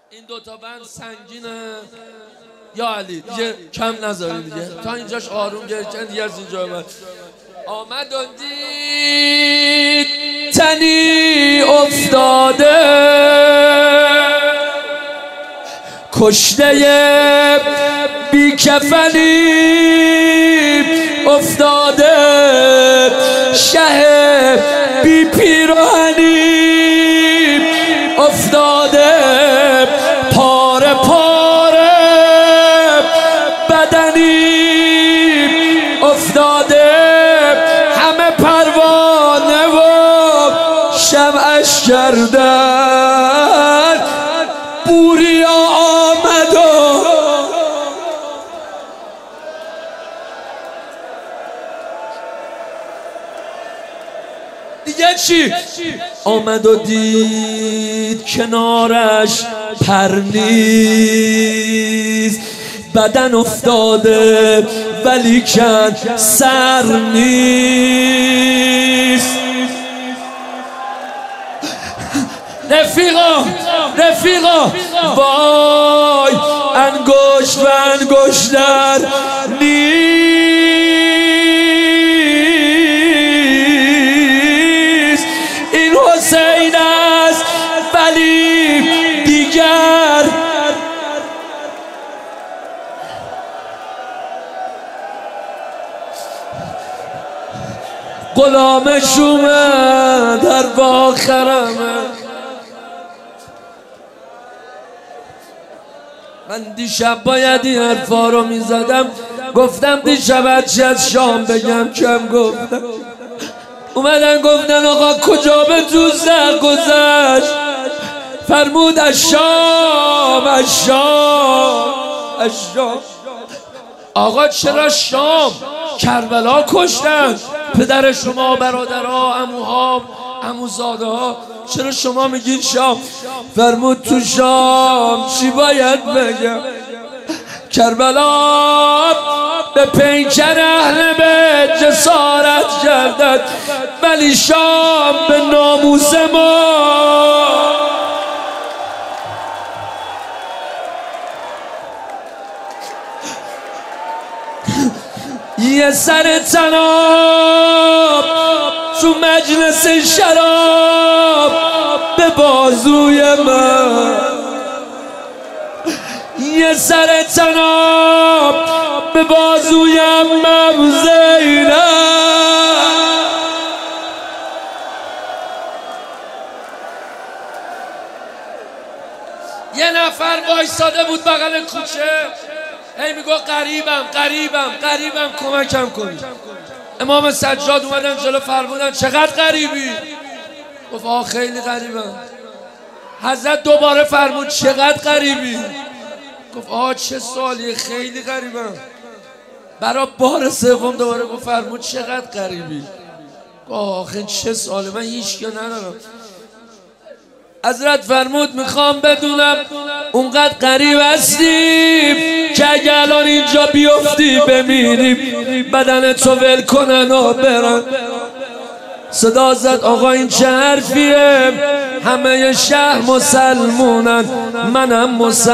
این دوتا بند سنگینه یا علی دیگه کم نذاری دیگه تا اینجاش آروم گرکن دیگه از اینجا آمد و دید تنی افتاده کشته بی کفنی افتاده شه بی پیراهنی افتاده پاره پاره بدنی افتاده همه پروانه و شمعش کردن بوریا آمد و دیگه چی؟ آمد و دید کنارش پر نیست بدن افتاده ولیکن سر نیست رفیقا وای انگشت و انگشتر نیست این حسین است ولی دیگر غلامش اومد در باخرمه من دیشب باید این حرفا رو میزدم گفتم دیشب هرچی از شام بگم کم گفتم اومدن گفتن آقا کجا به دوزخ گذشت فرمود از شام آقا چرا شام کربلا کشتن پدر شما برادرها عموها عموزاده ها چرا شما میگین شام فرمود تو شام چی باید بگم کربلا به پیکر اهل بیت جسارت کردند ولی شام به ناموس ما یه سر طناب تو مجلس شراب به بازوی من یه سر طناب به بازوی امم زینب یه نفر وایساده بود بغل کوچه هی میگو قریبم کمکم کنی امام سجاد اومدن جلو فرمودن چقدر قریبی گفت آه خیلی قریبم حضرت دوباره فرمود چقدر قریبی گفت آه چه سوالیه خیلی قریبم برای بار سوم دوباره گفت فرمود چقدر قریبی آه آخه چه سواله من هیچ که ندارم حضرت فرمود میخوام بدونم اونقدر قریب هستیم که اگه الان اینجا بیفتی بمیریم بدن تو ول کنن و برن صدا زد آقا این چه حرفیه همه شهر مسلمونن منم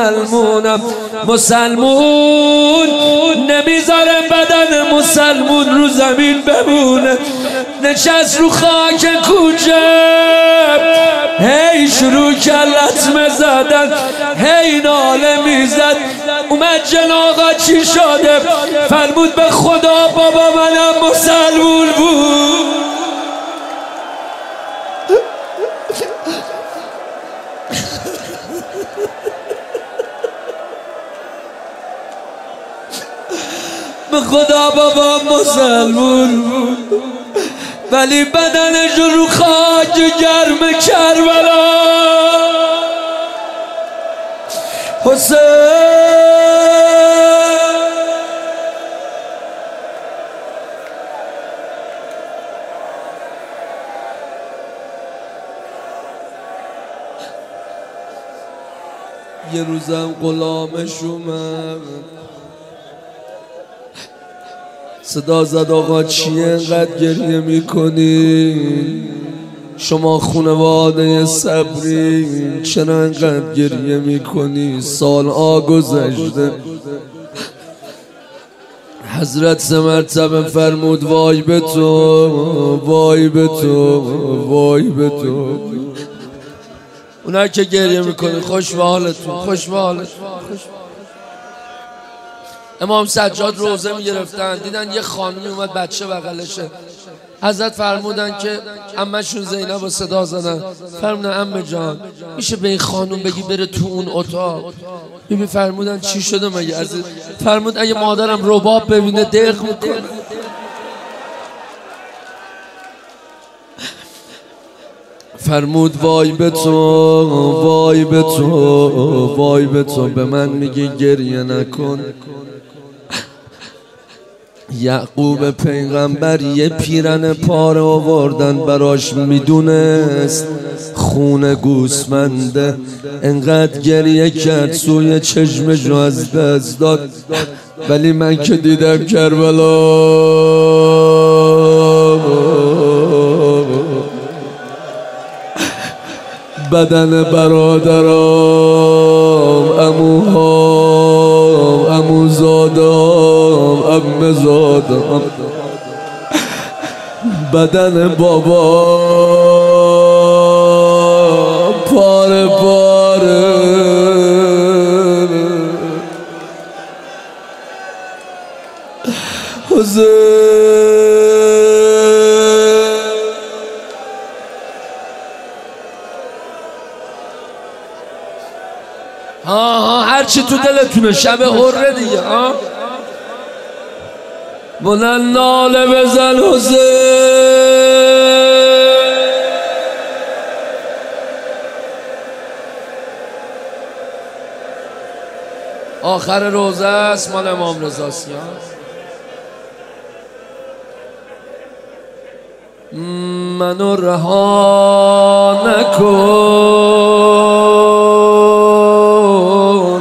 مسلمون نمیذاره بدن مسلمون رو زمین بمونه نشست رو خاک کوچه هی شروع کرد لطمه زدن هی ناله میزد اومد جن آقا چی شده فرمود به خدا بابا منم مسلمون بود به خدا بابا مسلمون بود ولی بدنش رو خاک گرم کربلا حسین یه روزم غلامش اومد صدا زد آقا چیه انقدر گریه میکنی شما خانواده صبری چرا انقدر گریه میکنی؟ سالها گذشته. حضرت سه مرتبه فرمود وای به تو، وای به تو، وای به تو. اونایی که گریه میکنی خوش به حالتون، خوش به حالتون. امام سجاد روزه میگرفتن، دیدن یه خانمی اومد بچه بغلشه. حضرت فرمودن که عمه‌شون زینب رو صدا زدن، فرمودن عمه جان میشه به این خانم بگی بره تو اون اتاق؟ بیبی فرمودن چی شده مگه عزیز؟ فرمود اگه مادرم رباب ببینه دق میکنه. فرمود وای به تو، وای به تو، وای به تو، به من میگی گریه نکن. یعقوب پیغمبر یه پیرن پاره آوردن براش، میدونست خون گوسفنده. انقدر گریه کرد سوی چشمشو از دست داد. ولی من که دیدم کربلا، بدن برادرام، عموهام، عموزادام، عمه‌زادام، بدن بابا پاره پاره. هر چی تو دلتونه شب حره دیگه. بلند ناله بزن حسین. آخر روزه است مال امام رضا است. منو رها نکن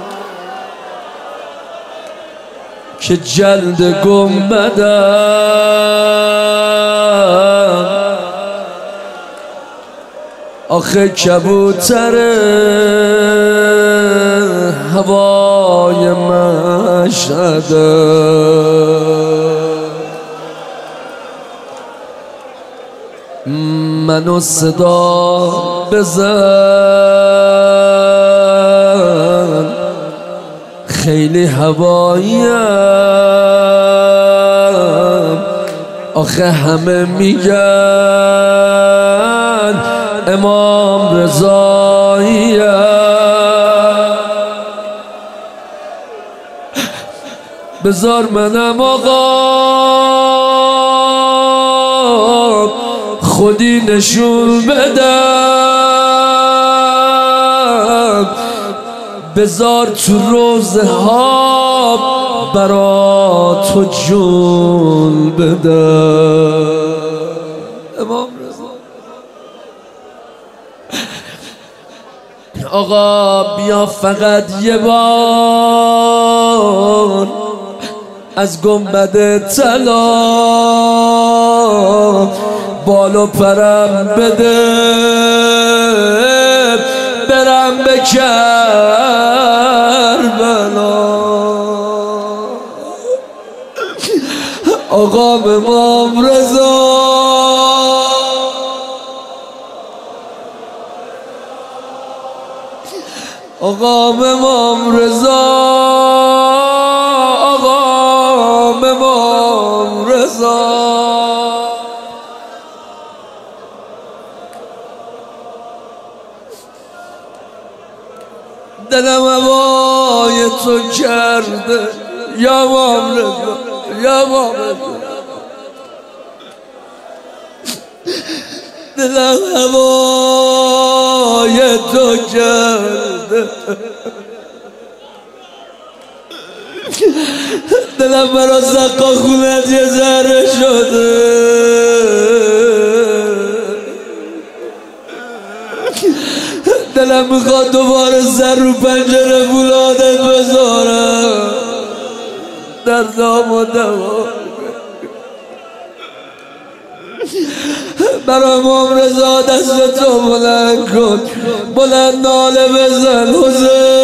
که جلد گنبدم، آخه کبوتر هوای مشهدم. منو صدا بزن، خیلی هواییم، آخه همه میگن امام رضاییم. بذار منم آقا خودی نشون بدم، بذار تو روزه ها برا تو جون بدم. امام رضا آقا بیا فقط یه بار از گنبد طلا بالو پرم بده، برم به کربلا. آقا امام رضا آقا امام رضا آقا امام رضا. دلم هوای تو کرده یا امام رضا، یا امام رضا. دلم هوای تو کرده، دلم برا سقا خونت یه ذره شده. دلم میخواد دوباره سر رو پنجره فولادت بذارم، دردام و دوام برای امام رضا دست تو بلند کن، بلند ناله بزن حسین.